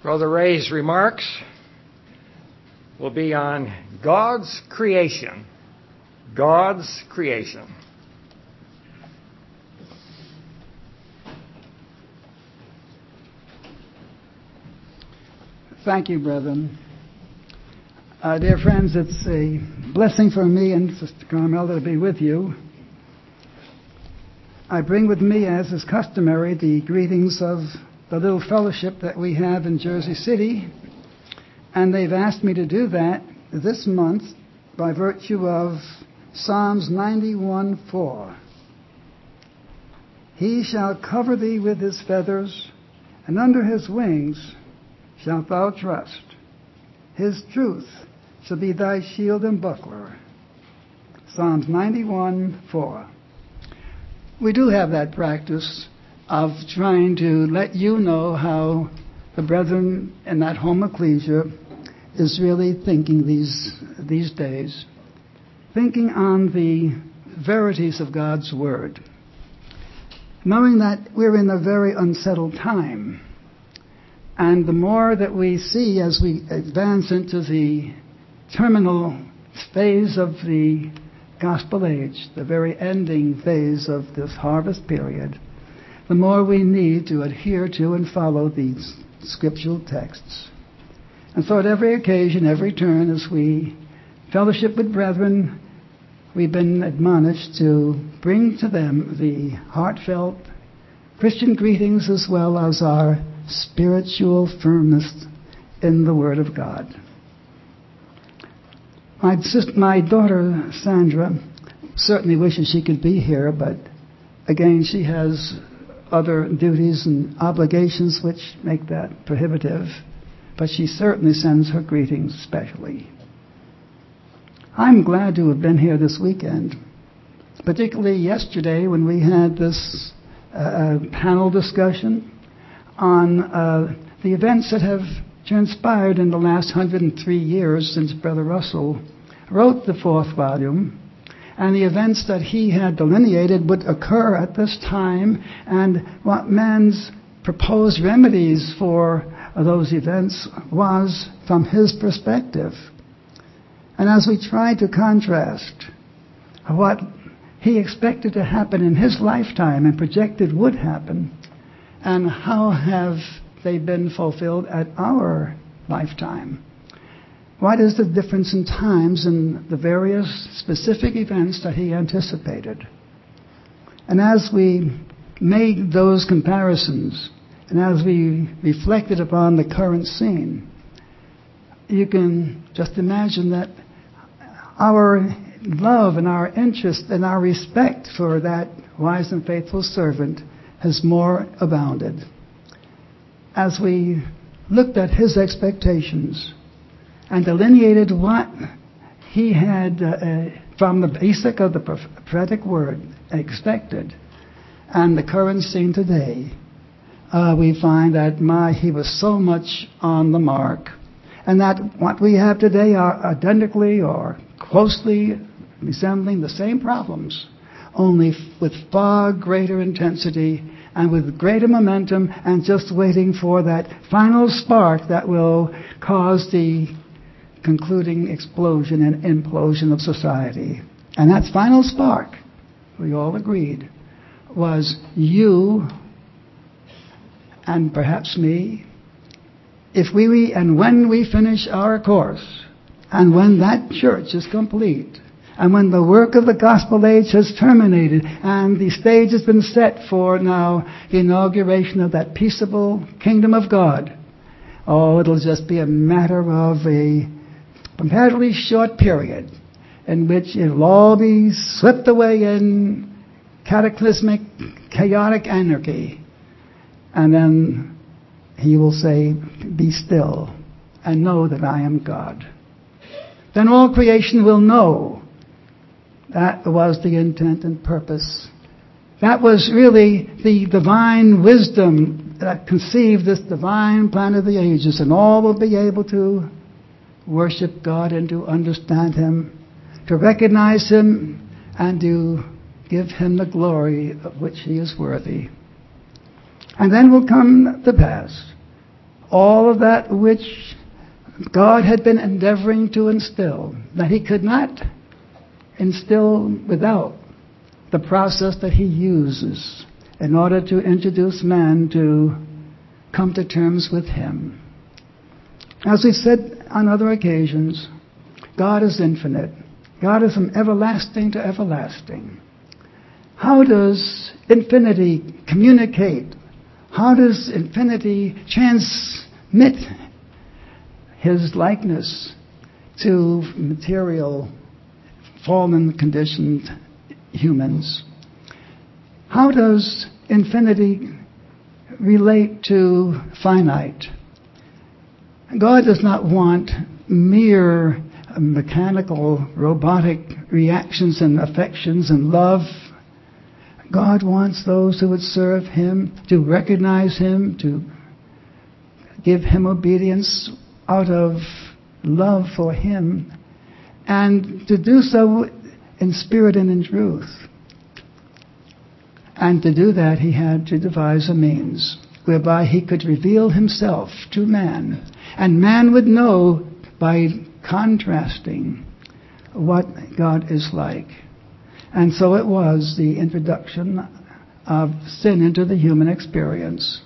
Brother Ray's remarks will be on God's creation. God's creation. Thank you, brethren. Dear friends, it's a blessing for me and Sister Carmel to be with you. I bring with me, as is customary, the greetings of the little fellowship that we have in Jersey City, and they've asked me to do that this month by virtue of Psalms 91:4. He shall cover thee with his feathers, and under his wings shalt thou trust. His truth shall be thy shield and buckler. Psalms 91:4. We do have that practice of trying to let you know how the brethren in that home ecclesia is really thinking these days, thinking on the verities of God's Word, knowing that we're in a very unsettled time. And the more that we see as we advance into the terminal phase of the gospel age, the very ending phase of this harvest period, the more we need to adhere to and follow these scriptural texts. And so at every occasion, every turn, as we fellowship with brethren, we've been admonished to bring to them the heartfelt Christian greetings as well as our spiritual firmness in the Word of God. My daughter, Sandra, certainly wishes she could be here, but again, she has other duties and obligations which make that prohibitive, but she certainly sends her greetings especially. I'm glad to have been here this weekend, particularly yesterday when we had this panel discussion on the events that have transpired in the last 103 years since Brother Russell wrote the fourth volume, and the events that he had delineated would occur at this time, and what man's proposed remedies for those events was from his perspective. And as we tried to contrast what he expected to happen in his lifetime and projected would happen, and how have they been fulfilled at our lifetime? What is the difference in times in the various specific events that he anticipated? And as we made those comparisons, and as we reflected upon the current scene, you can just imagine that our love and our interest and our respect for that wise and faithful servant has more abounded. As we looked at his expectations and delineated what he had from the basic of the prophetic word expected and the current scene today, we find that he was so much on the mark, and that what we have today are identically or closely resembling the same problems, only with far greater intensity and with greater momentum, and just waiting for that final spark that will cause the concluding explosion and implosion of society. And that final spark, we all agreed, was you and perhaps me. If we and when we finish our course, and when that church is complete, and when the work of the gospel age has terminated, and the stage has been set for now the inauguration of that peaceable kingdom of God, it'll just be a matter of a comparatively short period in which it'll all be swept away in cataclysmic, chaotic anarchy. And then he will say, "Be still and know that I am God." Then all creation will know that was the intent and purpose. That was really the divine wisdom that conceived this divine plan of the ages, and all will be able to worship God and to understand Him, to recognize Him, and to give Him the glory of which He is worthy. And then will come to pass all of that which God had been endeavoring to instill, that he could not instill without the process that he uses in order to introduce man to come to terms with him. As we've said on other occasions, God is infinite. God is from everlasting to everlasting. How does infinity communicate? How does infinity transmit his likeness to material, fallen, conditioned humans? How does infinity relate to finite? God does not want mere mechanical, robotic reactions and affections and love. God wants those who would serve him to recognize him, to give him obedience out of love for him, and to do so in spirit and in truth. And to do that, he had to devise a means whereby he could reveal himself to man, and man would know by contrasting what God is like. And so it was the introduction of sin into the human experience.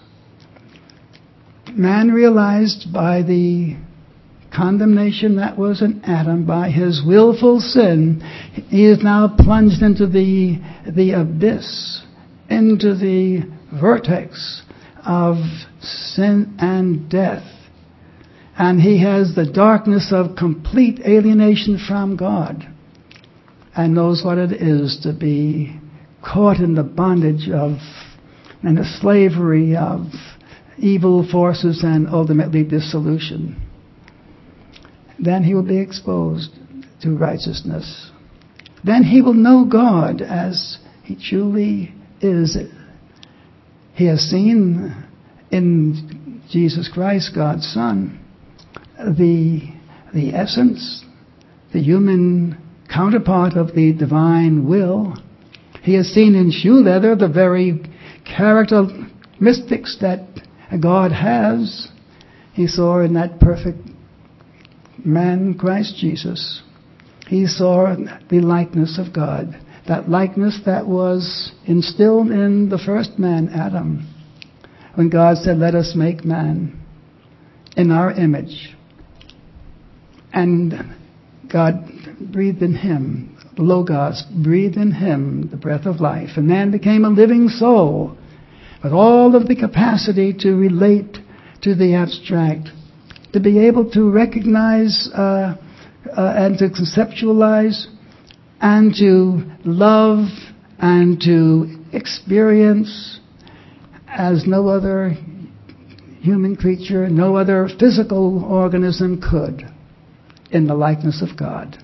Man realized by the condemnation that was in Adam, by his willful sin, he is now plunged into the abyss, into the vortex of sin and death. And he has the darkness of complete alienation from God, and knows what it is to be caught in the bondage of and the slavery of evil forces and ultimately dissolution. Then he will be exposed to righteousness. Then he will know God as he truly is. He has seen in Jesus Christ, God's Son, the essence, the human counterpart of the divine will. He has seen in shoe leather the very characteristics that God has. He saw in that perfect man, Christ Jesus. He saw the likeness of God, that likeness that was instilled in the first man, Adam, when God said, "Let us make man in our image." And God breathed in him, Logos breathed in him the breath of life, and man became a living soul with all of the capacity to relate to the abstract, to be able to recognize and to conceptualize and to love and to experience as no other human creature, no other physical organism could, in the likeness of God.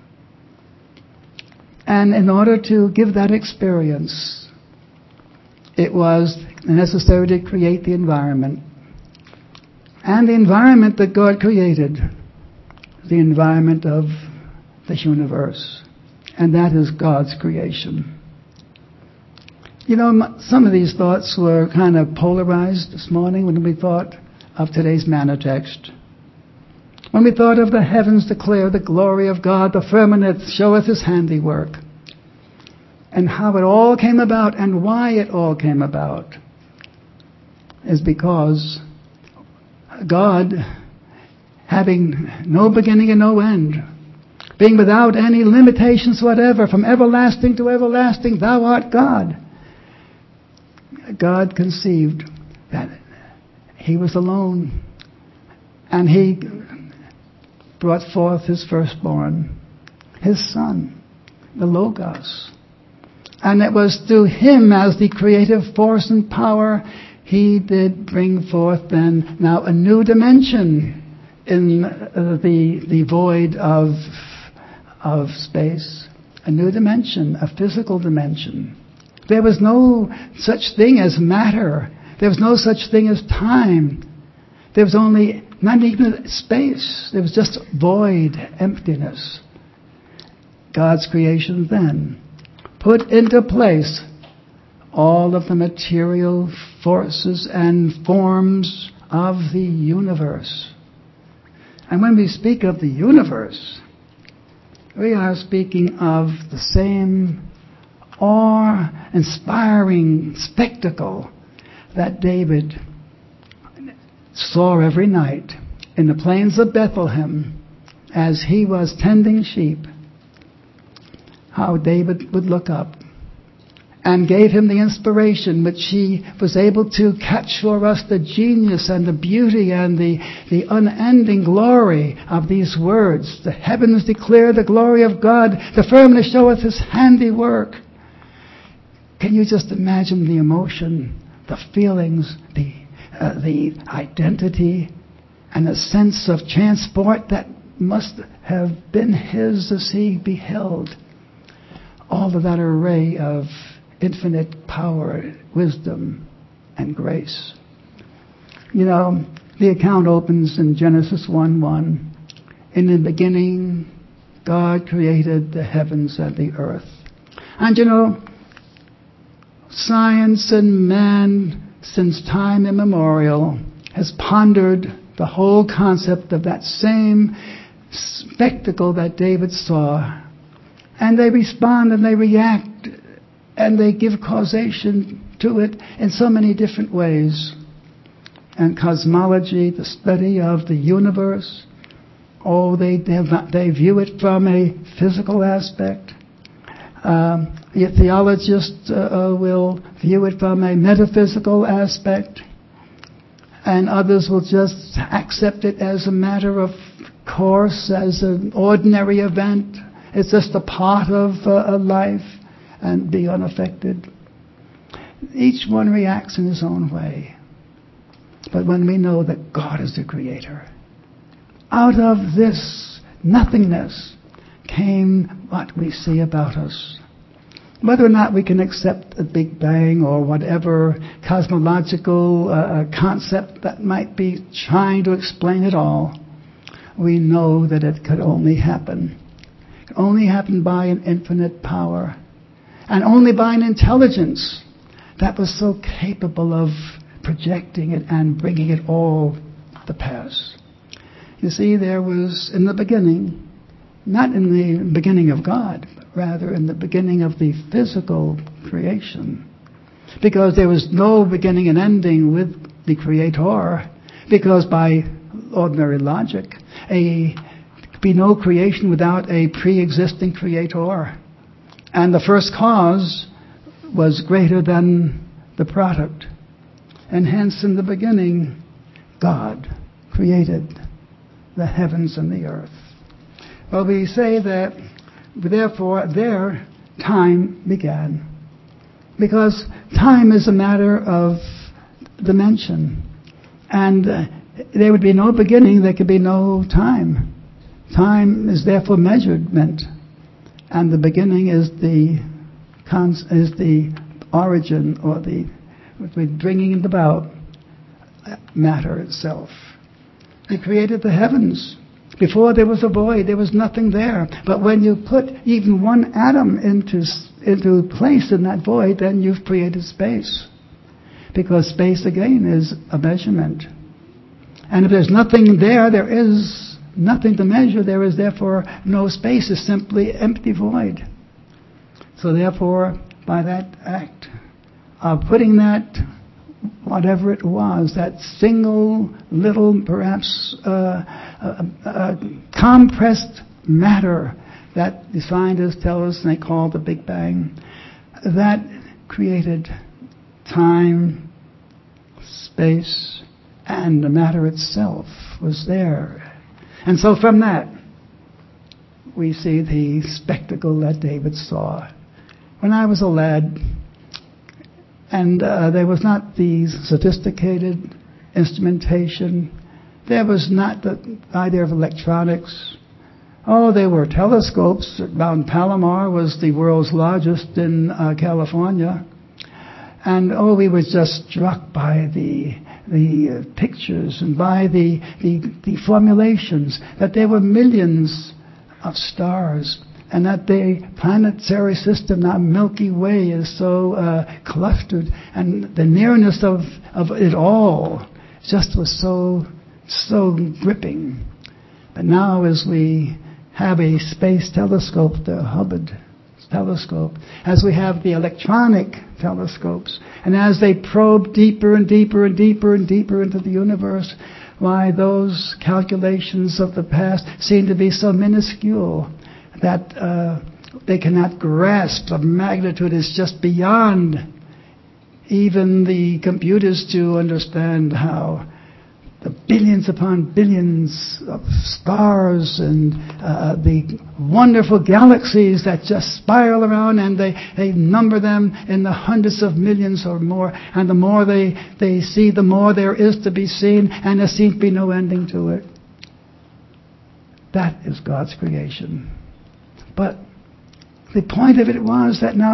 And in order to give that experience, it was necessary to create the environment. And the environment that God created, the environment of the universe. And that is God's creation. You know, some of these thoughts were kind of polarized this morning when we thought of today's manna text. When we thought of the heavens declare the glory of God, the firmament showeth his handiwork, and how it all came about and why it all came about, is because God, having no beginning and no end, being without any limitations whatever, from everlasting to everlasting, thou art God. God conceived that he was alone, and he brought forth his firstborn, his son, the Logos. And it was through him, as the creative force and power, he did bring forth then now a new dimension in the void of space, a new dimension, a physical dimension. There was no such thing as matter. There was no such thing as time. There was only not even space. There was just void, emptiness. God's creation then put into place all of the material forces and forms of the universe. And when we speak of the universe, we are speaking of the same awe-inspiring spectacle that David saw every night in the plains of Bethlehem as he was tending sheep. How David would look up and gave him the inspiration which he was able to catch for us, the genius and the beauty and the unending glory of these words. The heavens declare the glory of God, the firmament showeth his handiwork. Can you just imagine the emotion, the feelings, the identity, and a sense of transport that must have been his as he beheld all of that array of infinite power, wisdom, and grace? You know, the account opens in Genesis 1:1. In the beginning, God created the heavens and the earth. And you know, science and man, since time immemorial, has pondered the whole concept of that same spectacle that David saw. And they respond and they react and they give causation to it in so many different ways. And cosmology, the study of the universe, they view it from a physical aspect. A theologist will view it from a metaphysical aspect, and others will just accept it as a matter of course, as an ordinary event. It's just a part of life, and be unaffected. Each one reacts in his own way. But when we know that God is the creator, out of this nothingness came what we see about us. Whether or not we can accept a Big Bang or whatever cosmological concept that might be trying to explain it all, we know that it could only happen. It could only happen by an infinite power, and only by an intelligence that was so capable of projecting it and bringing it all to pass. You see, there was in the beginning, not in the beginning of God, but rather in the beginning of the physical creation. Because there was no beginning and ending with the Creator, because by ordinary logic, there could be no creation without a pre-existing Creator. And the first cause was greater than the product. And hence, in the beginning, God created the heavens and the earth. Well, we say that, therefore, there time began. Because time is a matter of dimension. And there would be no beginning, there could be no time. Time is therefore measurement. And the beginning is the origin, or the bringing it about, matter itself. He created the heavens. Before there was a void, there was nothing there. But when you put even one atom into place in that void, then you've created space. Because space, again, is a measurement. And if there's nothing there, there is nothing to measure. There is therefore no space. It's simply empty void. So therefore, by that act of putting that, whatever it was, that single little, perhaps compressed matter that the scientists tell us they call the Big Bang, that created time, space, and the matter itself was there. And so from that, we see the spectacle that David saw. When I was a lad, and there was not the sophisticated instrumentation. There was not the idea of electronics. Oh, there were telescopes. Mount Palomar was the world's largest in California. And we were just struck by the pictures and by the formulations, that there were millions of stars, and that the planetary system, that Milky Way, is so clustered, and the nearness of it all just was so gripping. But now as we have a space telescope, the Hubble telescope, as we have the electronic telescopes, and as they probe deeper and deeper and deeper and deeper into the universe, why those calculations of the past seem to be so minuscule that they cannot grasp. The magnitude is just beyond even the computers to understand how the billions upon billions of stars and the wonderful galaxies that just spiral around, and they number them in the hundreds of millions or more, and the more they see, the more there is to be seen, and there seems to be no ending to it. That is God's creation. But the point of it was that now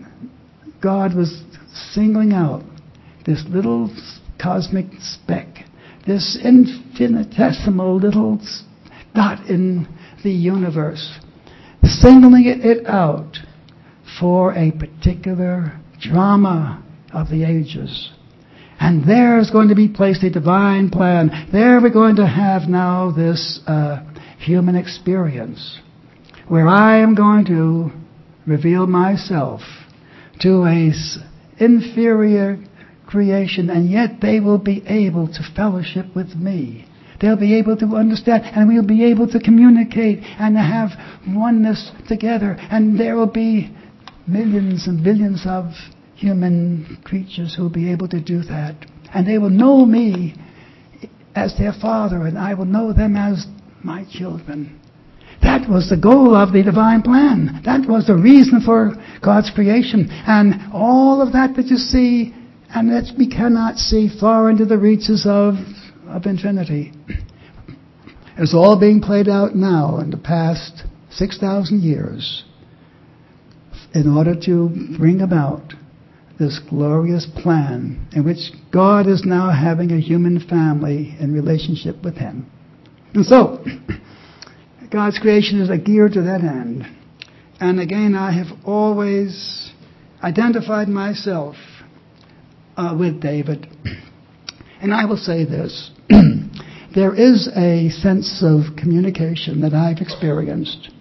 God was singling out this little cosmic speck, this infinitesimal little dot in the universe, singling it out for a particular drama of the ages. And there is going to be placed a divine plan. There we're going to have now this human experience where I am going to reveal myself to a inferior creation, and yet they will be able to fellowship with me. They'll be able to understand, and we'll be able to communicate and have oneness together, and there will be millions and billions of human creatures who will be able to do that. And they will know me as their Father, and I will know them as my children. That was the goal of the divine plan. That was the reason for God's creation. And all of that you see, and that we cannot see far into the reaches of infinity, is all being played out now in the past 6,000 years in order to bring about this glorious plan in which God is now having a human family in relationship with Him. And so, God's creation is geared to that end. And again, I have always identified myself with David. And I will say this. There is a sense of communication that I've experienced.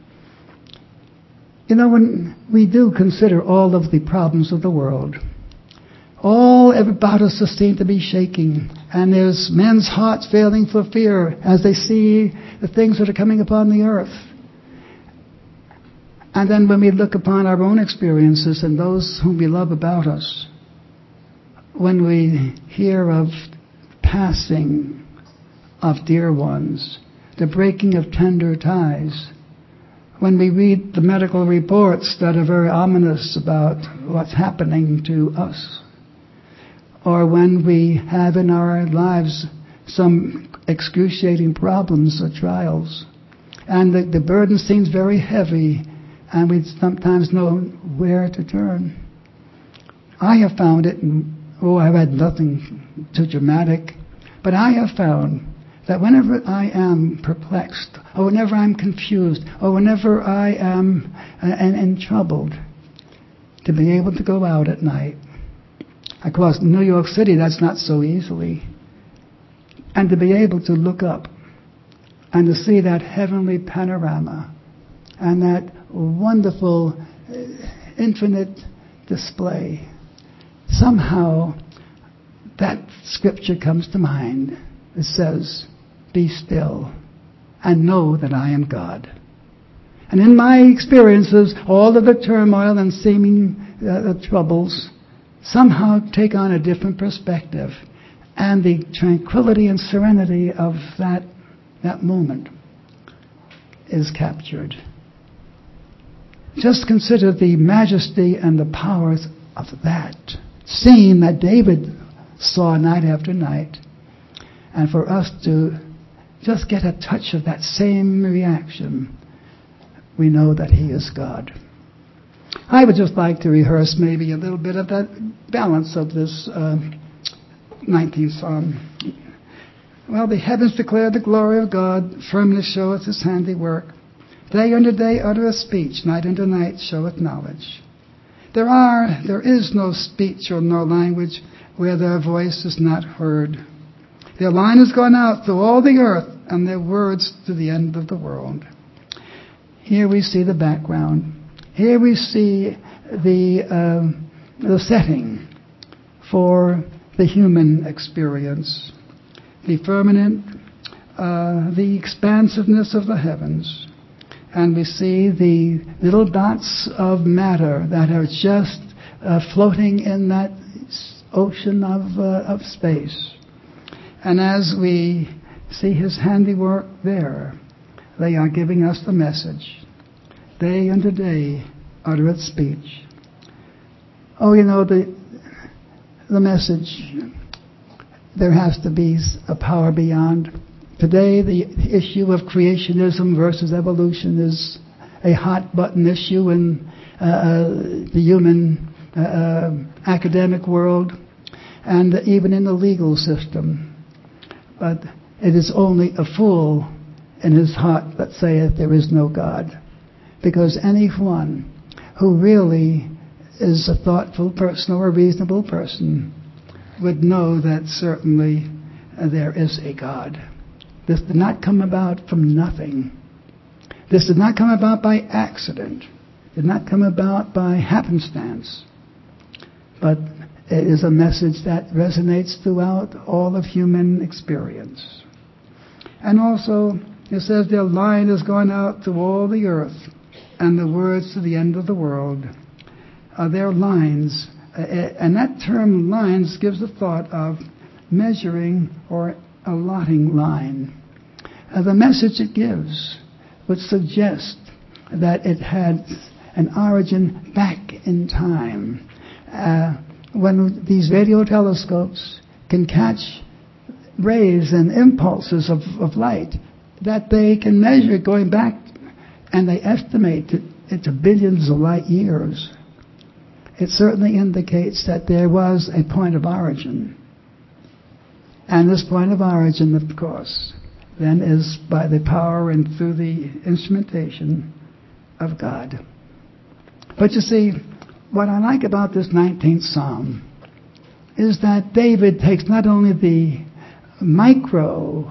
You know, when we do consider all of the problems of the world, all about us seem to be shaking, and there's men's hearts failing for fear as they see the things that are coming upon the earth. And then when we look upon our own experiences and those whom we love about us, when we hear of passing of dear ones, the breaking of tender ties, when we read the medical reports that are very ominous about what's happening to us, or when we have in our lives some excruciating problems or trials, and the burden seems very heavy, and we sometimes know where to turn. I have found it, I've had nothing too dramatic, but I have found that whenever I am perplexed, or whenever I'm confused, or whenever I am troubled, to be able to go out at night. Of course, in New York City, that's not so easily. And to be able to look up and to see that heavenly panorama and that wonderful, infinite display, somehow that scripture comes to mind. It says, "Be still and know that I am God." And in my experiences, all of the turmoil and seeming troubles somehow take on a different perspective, and the tranquility and serenity of that moment is captured. Just consider the majesty and the powers of that scene that David saw night after night, and for us to just get a touch of that same reaction, we know that He is God. I would just like to rehearse maybe a little bit of that balance of this 19th Psalm. Well, the heavens declare the glory of God, firmness showeth His handiwork. Day unto day uttereth speech, night unto night showeth knowledge. There is no speech or no language where their voice is not heard. Their line has gone out through all the earth, and their words to the end of the world. Here we see the background. Here we see the setting for the human experience. The firmament, the expansiveness of the heavens. And we see the little dots of matter that are just floating in that ocean of space. And as we see his handiwork there, they are giving us the message. Day unto day uttereth speech. Oh, the message, there has to be a power beyond. Today, the issue of creationism versus evolution is a hot-button issue in the human academic world and even in the legal system. But it is only a fool in his heart that saith there is no God. Because anyone who really is a thoughtful person or a reasonable person would know that certainly there is a God. This did not come about from nothing. This did not come about by accident. It did not come about by happenstance. But it is a message that resonates throughout all of human experience. And also, it says their line has gone out to all the earth, and the words to the end of the world. Their lines, and that term lines gives the thought of measuring or allotting line. The message it gives would suggest that it had an origin back in time. When these radio telescopes can catch rays and impulses of light, that they can measure going back, and they estimate it to billions of light years. It certainly indicates that there was a point of origin. And this point of origin, of course, then is by the power and through the instrumentation of God. But you see, what I like about this 19th Psalm is that David takes not only the macro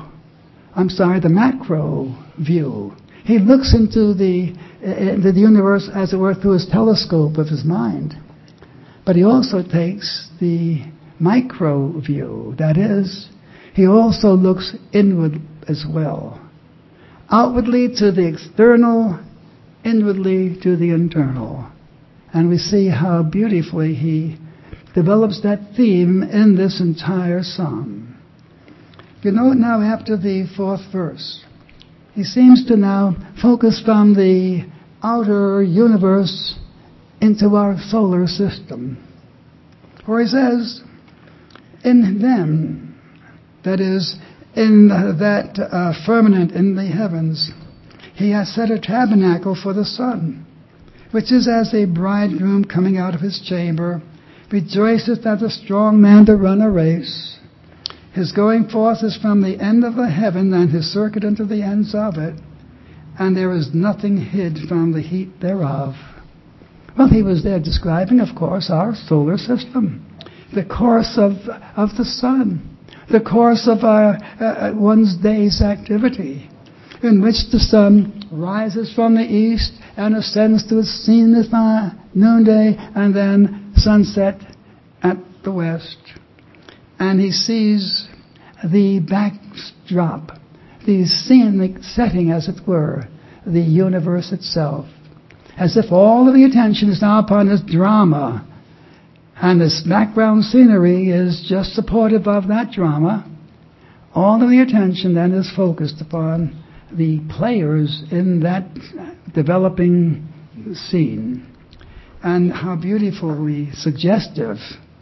view. He looks into the universe, as it were, through his telescope of his mind. But he also takes the micro view. That is, he also looks inward as well. Outwardly to the external, inwardly to the internal. And we see how beautifully he develops that theme in this entire psalm. You know, now after the 4th verse, he seems to now focus from the outer universe into our solar system. For he says, in them, that is, in that firmament in the heavens, he has set a tabernacle for the sun, which is as a bridegroom coming out of his chamber, rejoiceth as a strong man to run a race. His going forth is from the end of the heaven, and his circuit unto the ends of it, and there is nothing hid from the heat thereof. Well, he was there describing, of course, our solar system, the course of the sun, the course of one's day's activity, in which the sun rises from the east and ascends to its zenith noonday, and then sunset at the west. And he sees the backdrop, the scenic setting, as it were, the universe itself, as if all of the attention is now upon this drama, and this background scenery is just supportive of that drama. All of the attention then is focused upon the players in that developing scene. And how beautifully suggestive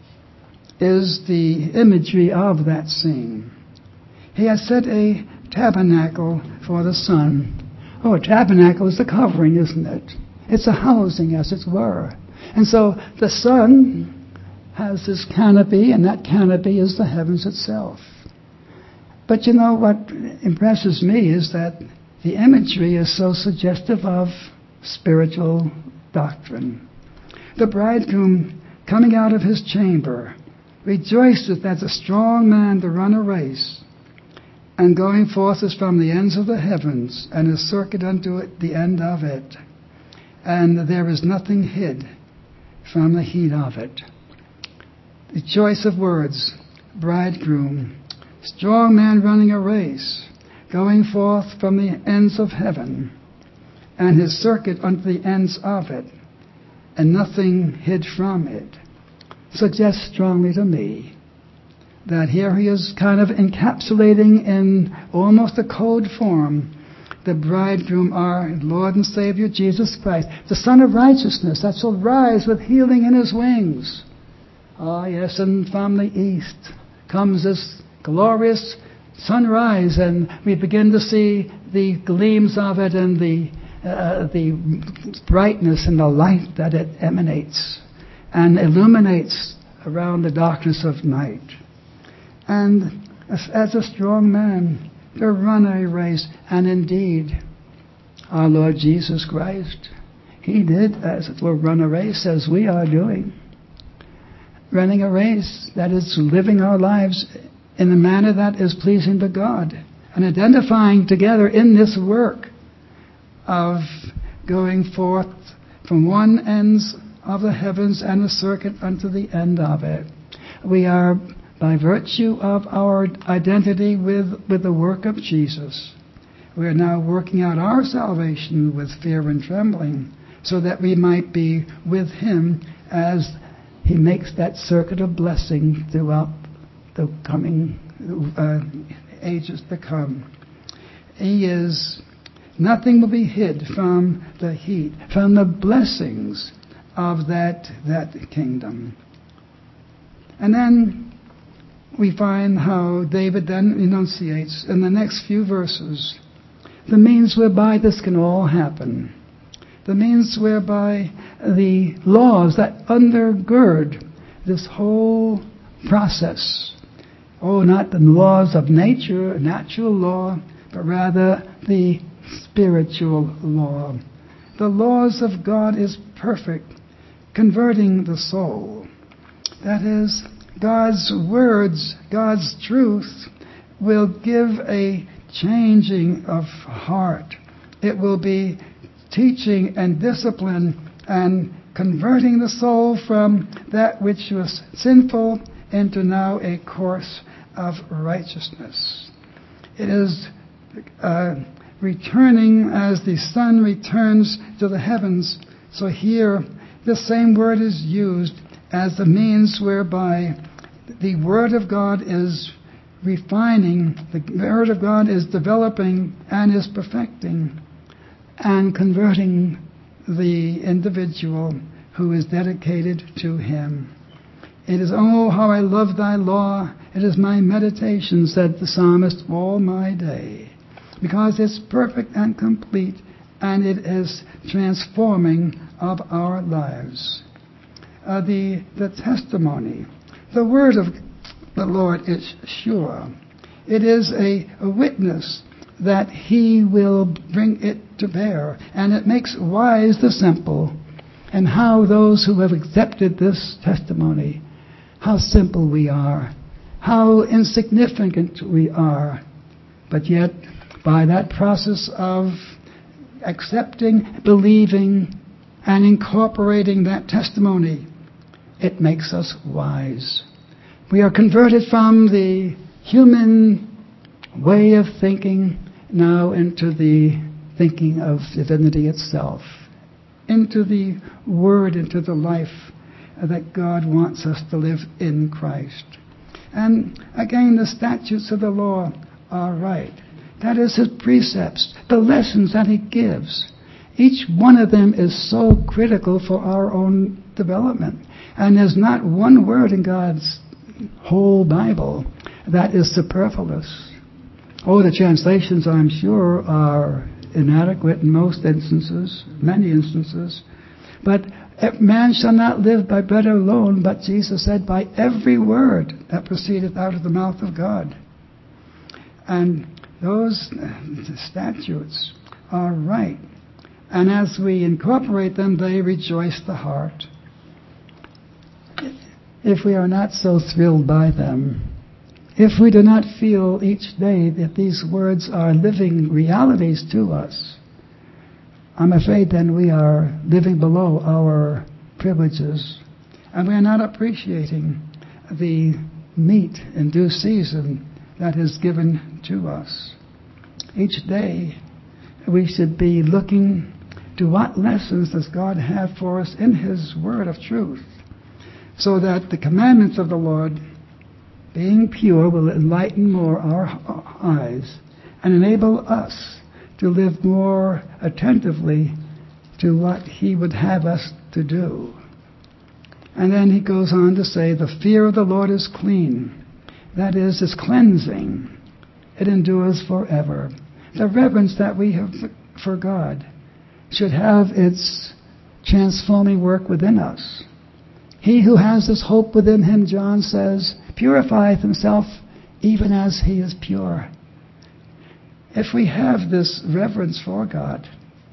is the imagery of that scene. He has set a tabernacle for the sun. Oh, a tabernacle is the covering, isn't it? It's a housing, as it were. And so the sun has this canopy, and that canopy is the heavens itself. But you know what impresses me is that the imagery is so suggestive of spiritual doctrine. The bridegroom coming out of his chamber rejoiceth as a strong man to run a race. and going forth is from the ends of the heavens, and is circuit unto it the end of it. And there is nothing hid from the heat of it. The choice of words, bridegroom, strong man running a race, going forth from the ends of heaven, and his circuit unto the ends of it, and nothing hid from it, suggests strongly to me that here he is kind of encapsulating in almost a code form the bridegroom, our Lord and Savior Jesus Christ, the Son of Righteousness that shall rise with healing in his wings. Ah, yes, and from the east comes this glorious sunrise, and we begin to see the gleams of it and the brightness and the light that it emanates and illuminates around the darkness of night. And as a strong man to run a race, and indeed, our Lord Jesus Christ, he did, as it were, run a race as we are doing. Running a race, that is, living our lives in a manner that is pleasing to God, and identifying together in this work of going forth from one ends of the heavens and a circuit unto the end of it. We are, by virtue of our identity with the work of Jesus, we are now working out our salvation with fear and trembling, so that we might be with him as he makes that circuit of blessing throughout the coming ages to come. Nothing will be hid from the heat, from the blessings of that kingdom. And then we find how David then enunciates in the next few verses the means whereby this can all happen. The means whereby the laws that undergird this whole process, not the laws of nature, natural law, but rather the spiritual law. The laws of God is perfect, converting the soul. That is, God's words, God's truth will give a changing of heart. It will be teaching and discipline and converting the soul from that which was sinful into now a course of righteousness. It is returning as the sun returns to the heavens. So here, the same word is used as the means whereby the Word of God is refining, the Word of God is developing and is perfecting and converting the individual who is dedicated to him. It is, oh, how I love thy law. It is my meditation, said the psalmist, all my day. Because it's perfect and complete, and it is transforming of our lives. The testimony, the word of the Lord is sure. It is a witness that he will bring it to bear, and it makes wise the simple. And how those who have accepted this testimony, how simple we are, how insignificant we are, but yet by that process of accepting, believing, and incorporating that testimony, it makes us wise. We are converted from the human way of thinking now into the thinking of divinity itself, into the Word, into the life that God wants us to live in Christ. And again, the statutes of the law are right. That is his precepts, the lessons that he gives. Each one of them is so critical for our own development. And there's not one word in God's whole Bible that is superfluous. The translations, I'm sure, are inadequate in most instances, many instances. But man shall not live by bread alone, but Jesus said, by every word that proceedeth out of the mouth of God. And those statutes are right. And as we incorporate them, they rejoice the heart. If we are not so thrilled by them, If we do not feel each day that these words are living realities to us, I'm afraid then we are living below our privileges, and we are not appreciating the meat in due season that is given to us. Each day we should be looking to what lessons does God have for us in His word of truth, so that the commandments of the Lord, being pure, will enlighten more our eyes and enable us to live more attentively to what He would have us to do. And then he goes on to say, the fear of the Lord is clean. That is cleansing. It endures forever. The reverence that we have for God should have its transforming work within us. He who has this hope within him, John says, purifieth himself even as he is pure. If we have this reverence for God,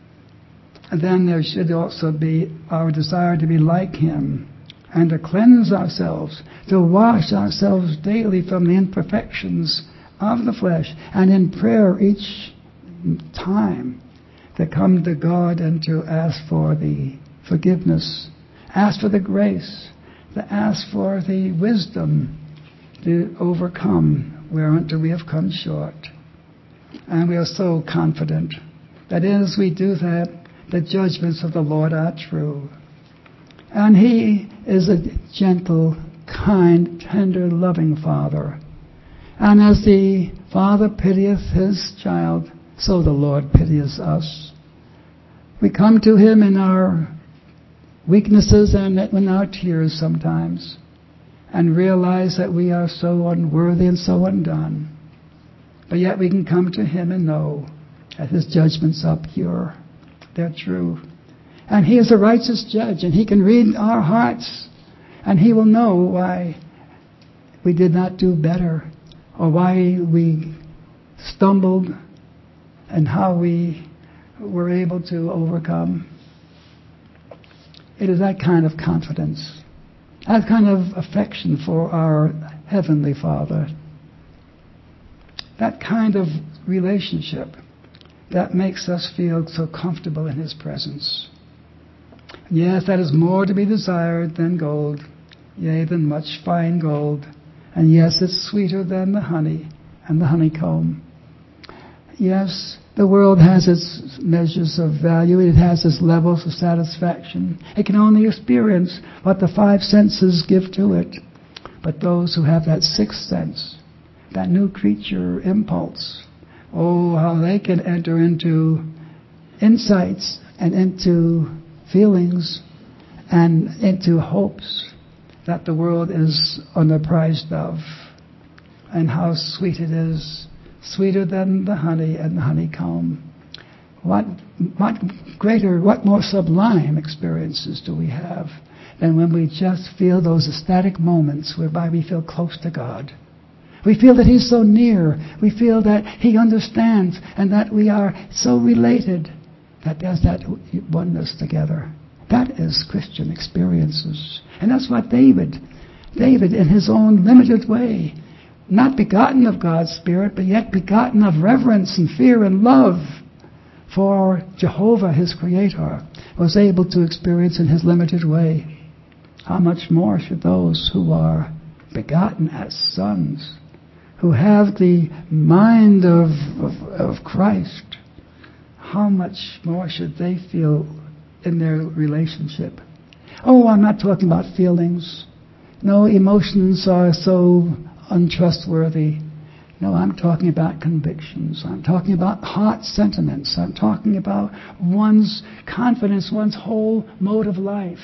then there should also be our desire to be like Him and to cleanse ourselves, to wash ourselves daily from the imperfections of the flesh, and in prayer each time to come to God and to ask for the forgiveness, ask for the grace, to ask for the wisdom to overcome whereunto we have come short. And we are so confident that as we do that, the judgments of the Lord are true. And He is a gentle, kind, tender, loving Father. And as the Father pitieth His child, so the Lord pities us. We come to Him in our weaknesses and in our tears sometimes, and realize that we are so unworthy and so undone. But yet we can come to Him and know that His judgments are pure. They're true. And He is a righteous judge, and He can read our hearts, and He will know why we did not do better, or why we stumbled, and how we were able to overcome. It is that kind of confidence, that kind of affection for our Heavenly Father, that kind of relationship that makes us feel so comfortable in His presence. Yes, that is more to be desired than gold, yea, than much fine gold. And yes, it's sweeter than the honey and the honeycomb. Yes, the world has its measures of value. It has its levels of satisfaction. It can only experience what the five senses give to it. But those who have that sixth sense, that new creature impulse, oh, how they can enter into insights and into feelings and into hopes that the world is unapprised of, and how sweet it is, sweeter than the honey and the honeycomb. What greater, what more sublime experiences do we have than when we just feel those ecstatic moments whereby we feel close to God? We feel that He's so near. We feel that He understands, and that we are so related that there's that oneness together. That is Christian experiences. And that's what David in his own limited way, not begotten of God's Spirit, but yet begotten of reverence and fear and love for Jehovah, his Creator, was able to experience in his limited way. How much more should those who are begotten as sons, who have the mind of Christ, how much more should they feel in their relationship? Oh, I'm not talking about feelings. No, emotions are so untrustworthy. No, I'm talking about convictions. I'm talking about heart sentiments. I'm talking about one's confidence, one's whole mode of life.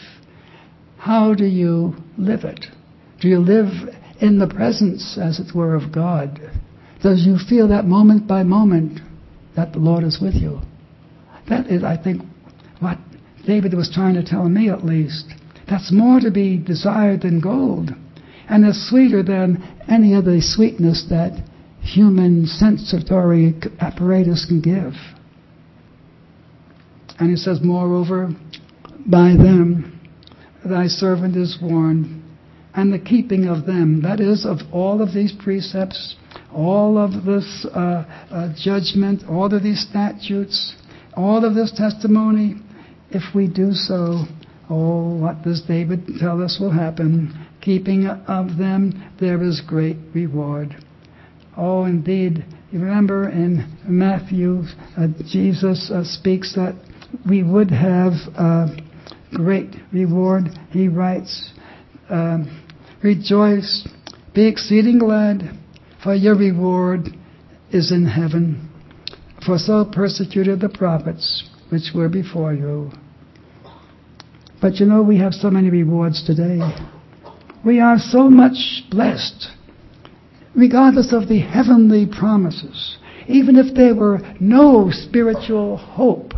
How do you live it? Do you live in the presence, as it were, of God? Does you feel that moment by moment that the Lord is with you? That is, I think, what David was trying to tell me, at least. That's more to be desired than gold, and is sweeter than any of the sweetness that human sensory apparatus can give. And he says, moreover, by them thy servant is warned, and the keeping of them, that is, of all of these precepts, all of this judgment, all of these statutes, all of this testimony, if we do so, oh, what does David tell us will happen? Keeping of them, there is great reward. Oh, indeed. You remember in Matthew, Jesus speaks that we would have great reward. He writes, rejoice, be exceeding glad, for your reward is in heaven. For so persecuted the prophets which were before you. But you know, we have so many rewards today. We are so much blessed, regardless of the heavenly promises, even if there were no spiritual hope.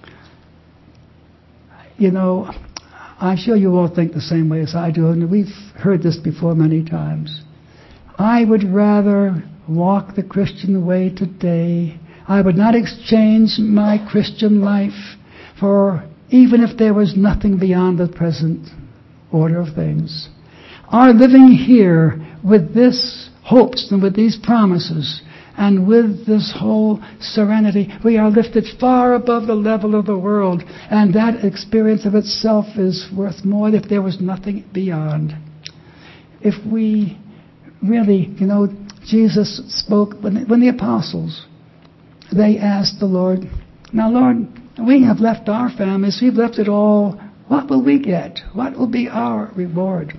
You know, I'm sure you all think the same way as I do, and we've heard this before many times. I would rather walk the Christian way today. I would not exchange my Christian life for, even if there was nothing beyond the present order of things. Our living here with this hopes and with these promises and with this whole serenity, we are lifted far above the level of the world, and that experience of itself is worth more if there was nothing beyond. If we really, you know, Jesus spoke when the apostles, they asked the Lord, now Lord, we have left our families, we've left it all, what will we get? What will be our reward?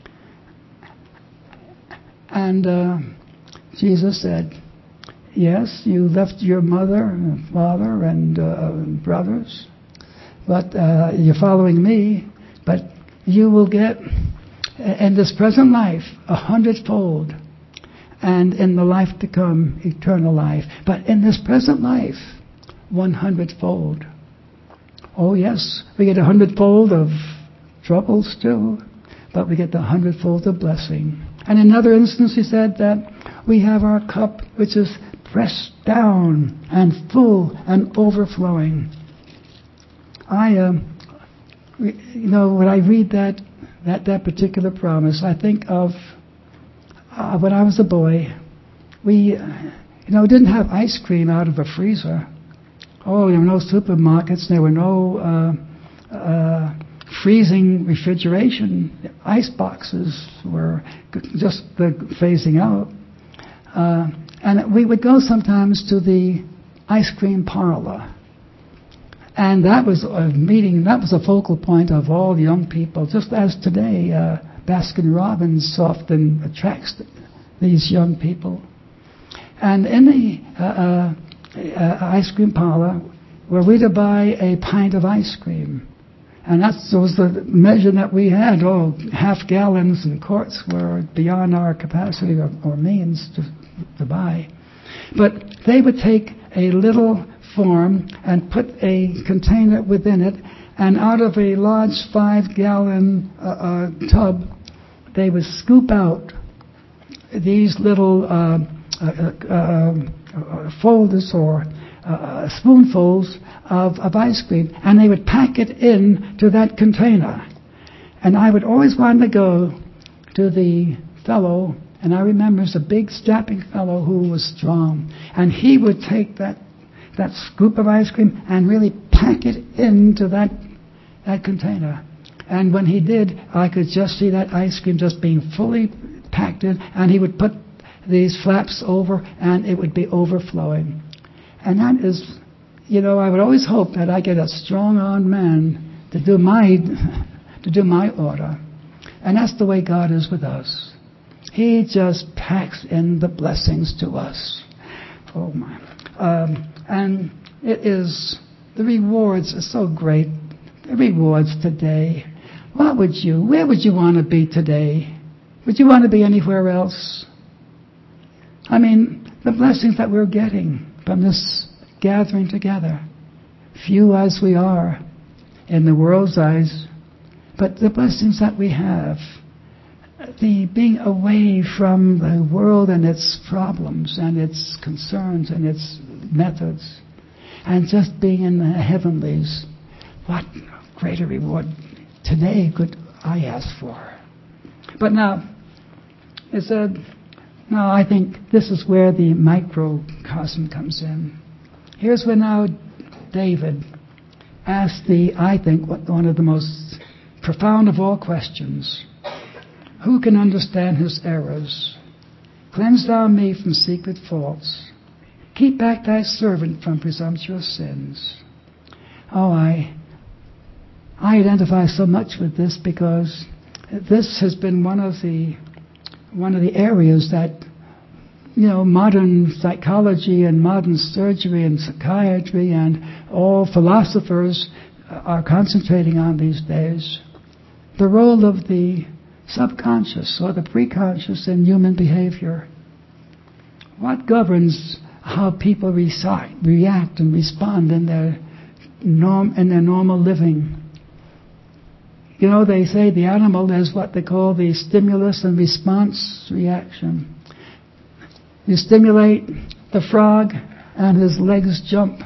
And Jesus said, yes, you left your mother and father and brothers, but you're following me, but you will get in this present life 100-fold, and in the life to come, eternal life. But in this present life, 100-fold. Oh yes, we get 100-fold of troubles too, but we get the 100-fold of blessing. And in another instance, he said that we have our cup which is pressed down and full and overflowing. You know, when I read that particular promise, I think of when I was a boy. We, didn't have ice cream out of a freezer. Oh, there were no supermarkets. There were no freezing refrigeration. Ice boxes were just phasing out. And we would go sometimes to the ice cream parlor. And that was a meeting, that was a focal point of all the young people, just as today Baskin-Robbins often attracts these young people. And in the ice cream parlor, were we to buy a pint of ice cream. And that was the measure that we had. Oh, half gallons and quarts were beyond our capacity or means to buy. But they would take a little form and put a container within it, and out of a large 5-gallon tub, they would scoop out these little folders or spoonfuls of ice cream, and they would pack it into that container. And I would always want to go to the fellow, and I remember it was a big strapping fellow who was strong, and he would take that scoop of ice cream and really pack it into that container. And when he did, I could just see that ice cream just being fully packed in, and he would put these flaps over, and it would be overflowing. And that is, I would always hope that I get a strong-armed man to do my order. And that's the way God is with us. He just packs in the blessings to us. Oh my. And it is, the rewards are so great. The rewards today. Where would you want to be today? Would you want to be anywhere else? I mean, the blessings that we're getting from this gathering together, few as we are in the world's eyes, but the blessings that we have, the being away from the world and its problems and its concerns and its methods, and just being in the heavenlies, what greater reward today could I ask for? But now, it said, now I think this is where the microcosm comes in. Here's where now David asked I think, one of the most profound of all questions. Who can understand his errors? Cleanse thou me from secret faults. Keep back thy servant from presumptuous sins. Oh, I identify so much with this because this has been one of the areas that, modern psychology and modern surgery and psychiatry and all philosophers are concentrating on these days. The role of the subconscious or the preconscious in human behavior. What governs how people react and respond in their normal living? They say the animal is what they call the stimulus and response reaction. You stimulate the frog and his legs jump.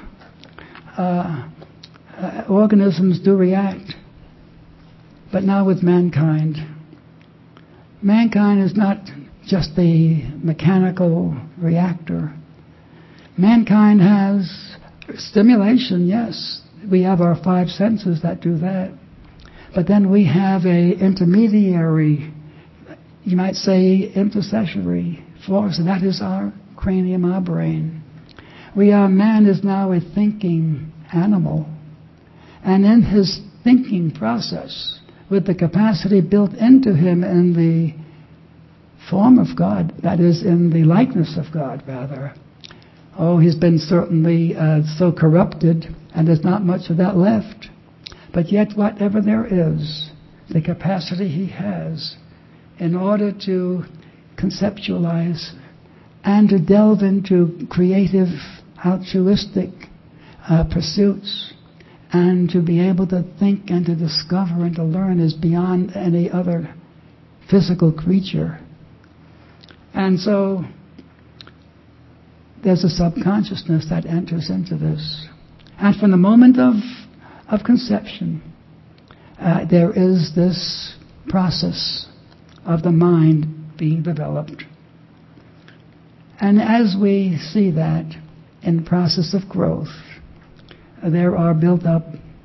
Organisms do react. But now with mankind. Mankind is not just a mechanical reactor. Mankind has stimulation, yes. We have our five senses that do that. But then we have a intermediary, you might say intercessory force, and that is our cranium, our brain. Man is now a thinking animal. And in his thinking process, with the capacity built into him in the form of God, that is, in the likeness of God, rather. Oh, he's been certainly so corrupted, and there's not much of that left. But yet, whatever there is, the capacity he has in order to conceptualize and to delve into creative, altruistic pursuits and to be able to think and to discover and to learn is beyond any other physical creature. And so there's a subconsciousness that enters into this. And from the moment of conception, there is this process of the mind being developed. And as we see that in the process of growth, there are built up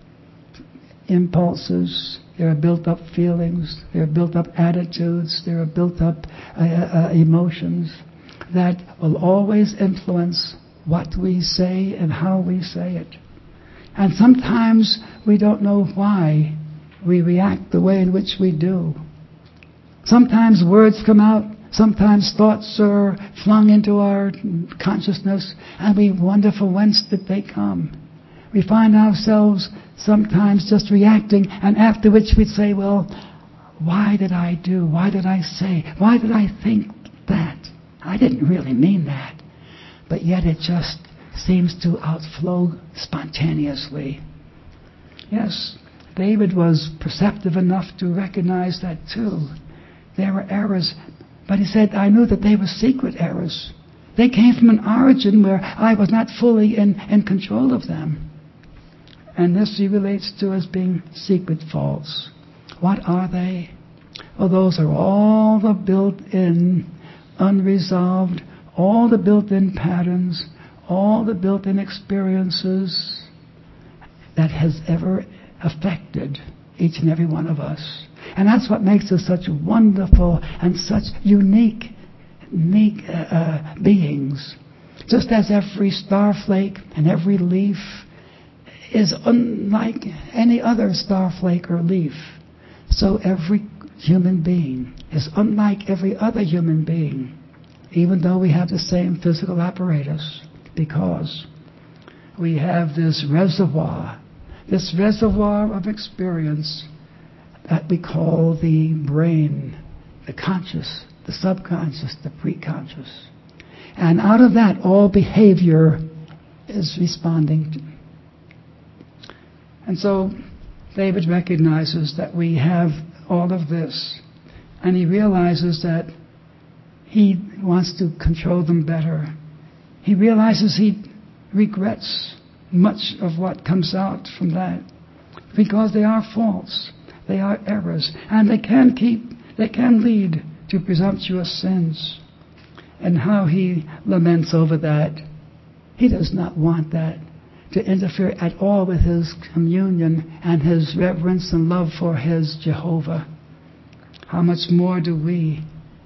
impulses, there are built up feelings, there are built up attitudes, there are built up emotions that will always influence what we say and how we say it. And sometimes we don't know why we react the way in which we do. Sometimes words come out, sometimes thoughts are flung into our consciousness, and we wonder from whence did they come. We find ourselves sometimes just reacting, and after which we'd say, well, why did I do? Why did I say? Why did I think that? I didn't really mean that. But yet it just seems to outflow spontaneously. Yes, David was perceptive enough to recognize that too. There were errors, but he said, I knew that they were secret errors. They came from an origin where I was not fully in control of them. And this he relates to as being secret faults. What are they? Well, those are all the built-in, unresolved, all the built-in patterns, all the built-in experiences that has ever affected each and every one of us. And that's what makes us such wonderful and such unique beings. Just as every starflake and every leaf is unlike any other starflake or leaf, so every human being is unlike every other human being, even though we have the same physical apparatus, because we have this reservoir of experience that we call the brain, the conscious, the subconscious, the preconscious. And out of that, all behavior is responding to. And so David recognizes that we have all of this, and he realizes that he wants to control them better. He realizes he regrets much of what comes out from that, because they are faults, they are errors, and they can keep that can lead to presumptuous sins. And how he laments over that. He does not want that to interfere at all with his communion and his reverence and love for his Jehovah. How much more do we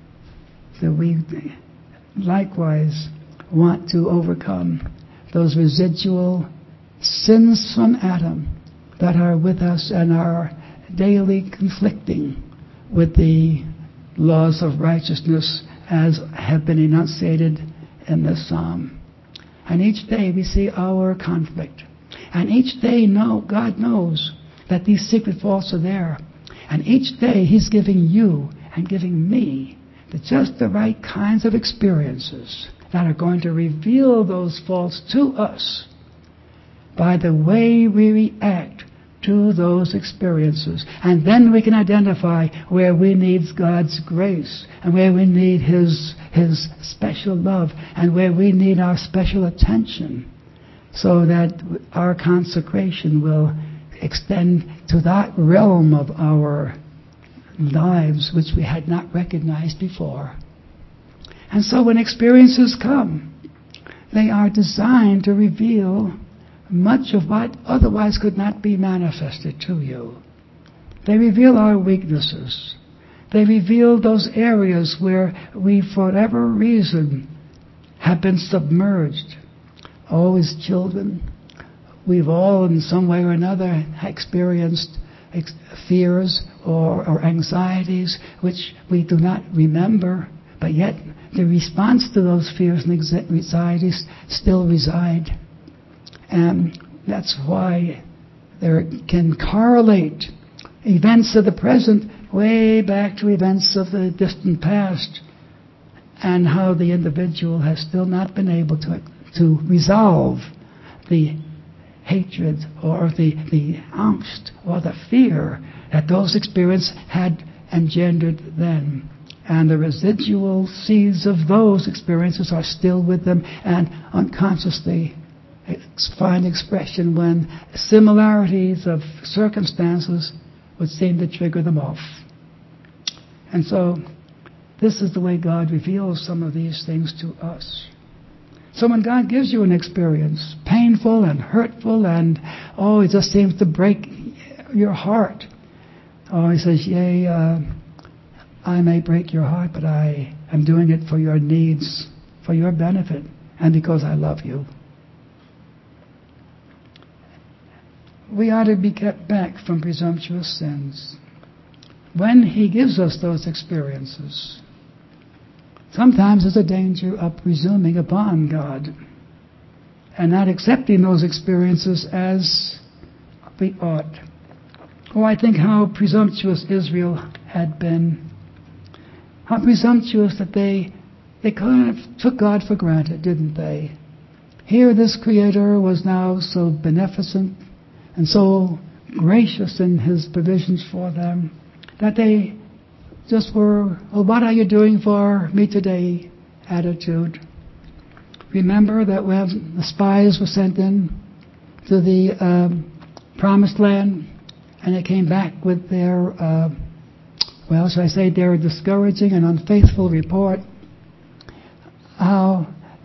likewise want to overcome those residual sins from Adam that are with us and are daily conflicting with the laws of righteousness as have been enunciated in this psalm. And each day we see our conflict. And each day God knows that these secret faults are there. And each day He's giving you and giving me just the right kinds of experiences that are going to reveal those faults to us by the way we react to those experiences. And then we can identify where we need God's grace and where we need His special love and where we need our special attention, so that our consecration will extend to that realm of our lives which we had not recognized before. And so when experiences come, they are designed to reveal much of what otherwise could not be manifested to you. They reveal our weaknesses. They reveal those areas where we, for whatever reason, have been submerged. Oh, as children, we've all in some way or another experienced fears or anxieties which we do not remember, but yet the response to those fears and anxieties still reside. And that's why there can correlate events of the present way back to events of the distant past, and how the individual has still not been able to resolve the hatred or the angst or the fear that those experiences had engendered then. And the residual seeds of those experiences are still with them and unconsciously find expression when similarities of circumstances would seem to trigger them off. And so this is the way God reveals some of these things to us. So when God gives you an experience, painful and hurtful, and it just seems to break your heart. He says, yea, I may break your heart, but I am doing it for your needs, for your benefit, and because I love you. We ought to be kept back from presumptuous sins. When He gives us those experiences, sometimes there's a danger of presuming upon God and not accepting those experiences as we ought. I think how presumptuous Israel had been. How presumptuous that they kind of took God for granted, didn't they? Here this Creator was now so beneficent and so gracious in His provisions for them that they just were, what are you doing for me today attitude. Remember that when the spies were sent in to the promised land, and they came back with their, their discouraging and unfaithful report, how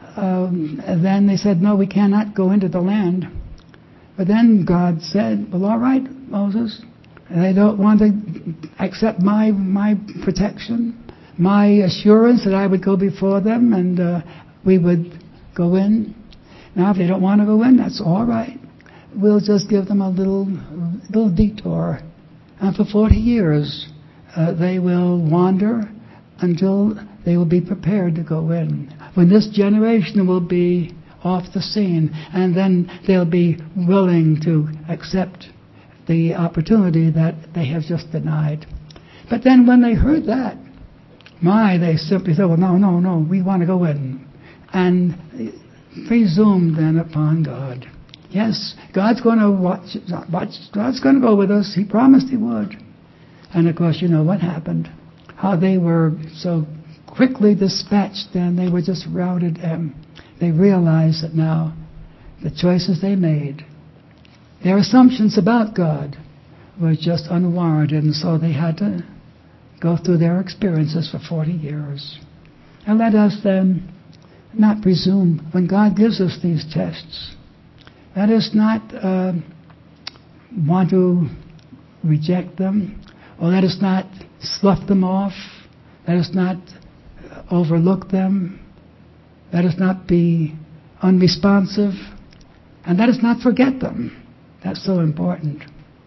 then they said, no, we cannot go into the land. But then God said, well, all right, Moses, they don't want to accept my protection, my assurance that I would go before them and we would go in. Now, if they don't want to go in, that's all right. We'll just give them a little detour. And for 40 years, they will wander until they will be prepared to go in. When this generation will be off the scene, and then they'll be willing to accept the opportunity that they have just denied. But then when they heard that, they simply said, well, no, we want to go in. And presumed then upon God. Yes, God's going to watch, God's going to go with us. He promised He would. And of course, you know what happened. How they were so quickly dispatched and they were just routed. They realized that now the choices they made, their assumptions about God were just unwarranted, and so they had to go through their experiences for 40 years. And let us then not presume when God gives us these tests. Let us not want to reject them, or let us not slough them off. Let us not overlook them. Let us not be unresponsive. And let us not forget them. That's so important.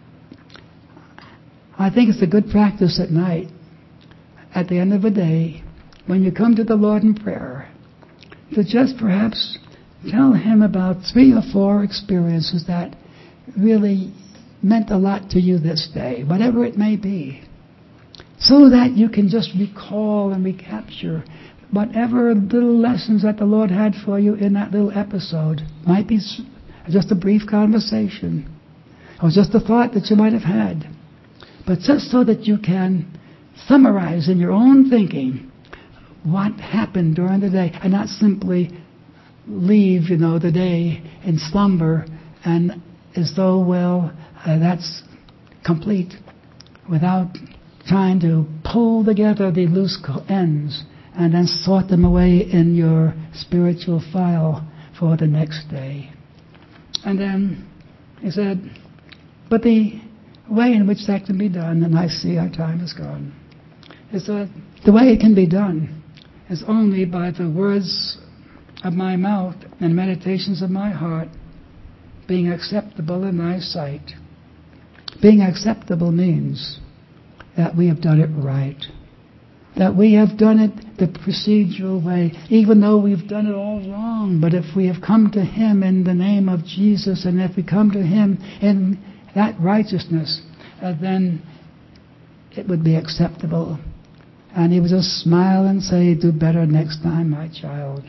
I think it's a good practice at night, at the end of the day, when you come to the Lord in prayer, to just perhaps tell Him about 3 or 4 experiences that really meant a lot to you this day, whatever it may be, so that you can just recall and recapture whatever little lessons that the Lord had for you in that little episode. Might be just a brief conversation, or just a thought that you might have had, but just so that you can summarize in your own thinking what happened during the day, and not simply leave, the day in slumber and as though, that's complete, without trying to pull together the loose ends and then sort them away in your spiritual file for the next day. And then he said, but the way in which that can be done, and I see our time is gone, is that the way it can be done is only by the words of my mouth and meditations of my heart being acceptable in thy sight. Being acceptable means that we have done it right, that we have done it the procedural way, even though we've done it all wrong. But if we have come to Him in the name of Jesus, and if we come to Him in that righteousness, then it would be acceptable. And He would just smile and say, do better next time, my child.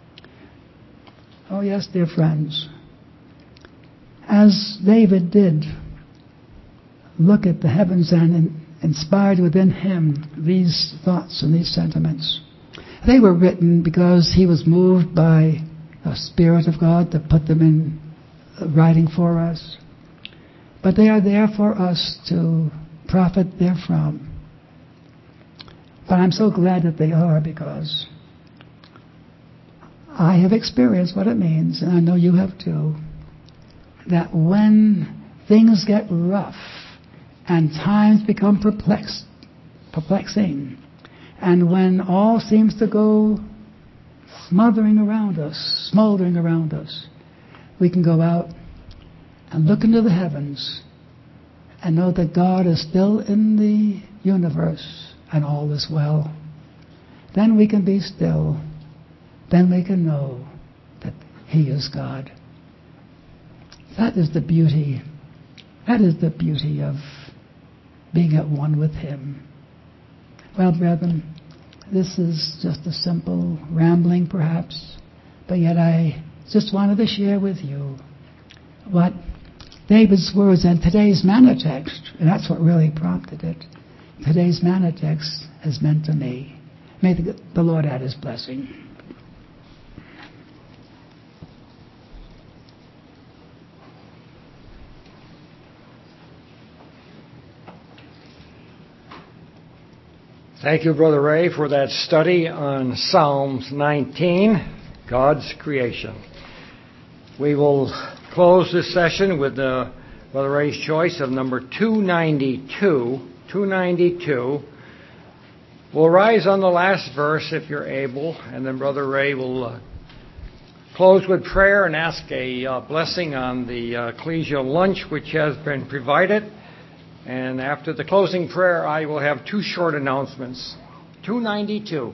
Oh yes, dear friends, as David did, look at the heavens and inspired within him these thoughts and these sentiments. They were written because he was moved by the Spirit of God to put them in writing for us. But they are there for us to profit therefrom. But I'm so glad that they are, because I have experienced what it means, and I know you have too, that when things get rough and times become perplexing, and when all seems to go smoldering around us, we can go out and look into the heavens and know that God is still in the universe and all is well. Then we can be still. Then we can know that He is God. That is the beauty. That is the beauty of being at one with Him. Well, brethren, this is just a simple rambling perhaps, but yet I just wanted to share with you what David's words and today's manna text, and that's what really prompted it, today's manna text has meant to me. May the Lord add His blessing. Thank you, Brother Ray, for that study on Psalms 19, God's creation. We will close this session with Brother Ray's choice of number 292. 292. We'll rise on the last verse if you're able, and then Brother Ray will close with prayer and ask a blessing on the ecclesial lunch which has been provided. And after the closing prayer, I will have 2 short announcements. 292.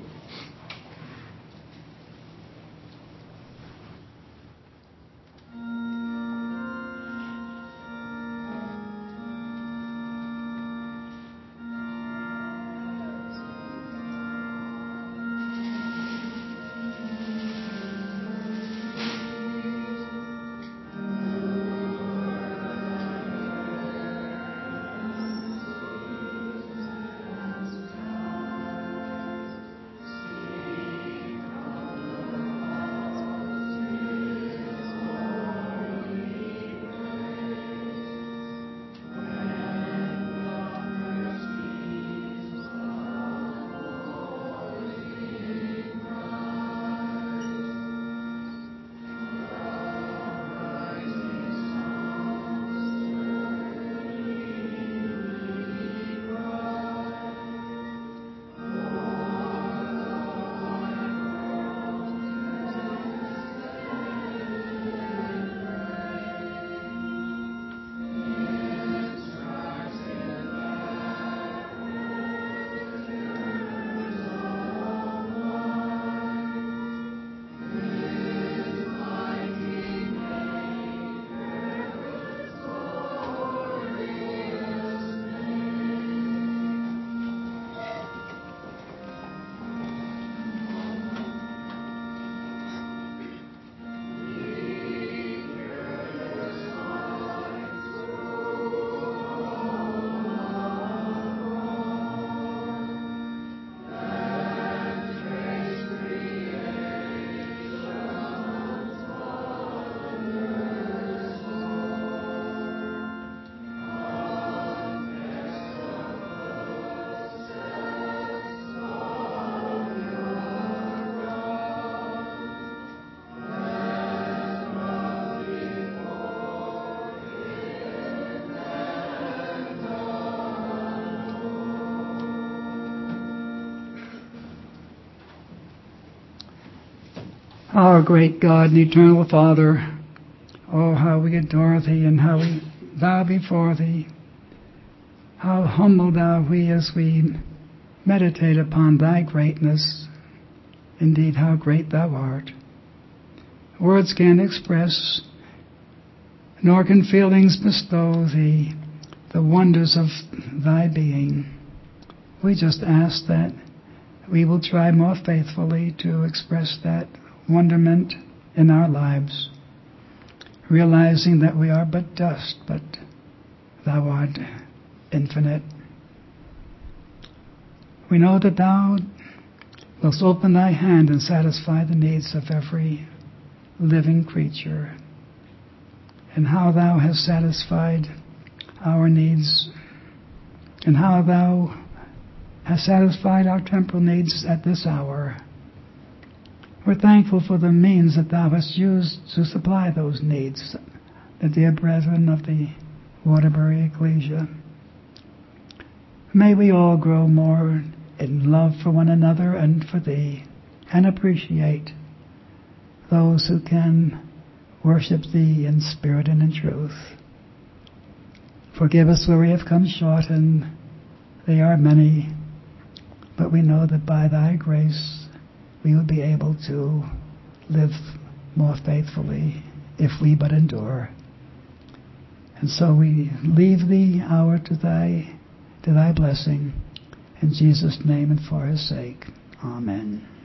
Our great God and eternal Father, oh, how we adore Thee and how we bow before Thee. How humbled are we as we meditate upon Thy greatness. Indeed, how great Thou art. Words can't express, nor can feelings bestow the wonders of Thy being. We just ask that we will try more faithfully to express that wonderment in our lives, realizing that we are but dust, but Thou art infinite. We know that Thou wilt open Thy hand and satisfy the needs of every living creature, and how Thou hast satisfied our needs, and how Thou hast satisfied our temporal needs at this hour. We're thankful for the means that Thou hast used to supply those needs, the dear brethren of the Waterbury Ecclesia. May we all grow more in love for one another and for Thee, and appreciate those who can worship Thee in spirit and in truth. Forgive us where we have come short, and they are many, but we know that by Thy grace we will be able to live more faithfully if we but endure. And so we leave the hour to Thy blessing. In Jesus' name and for His sake. Amen.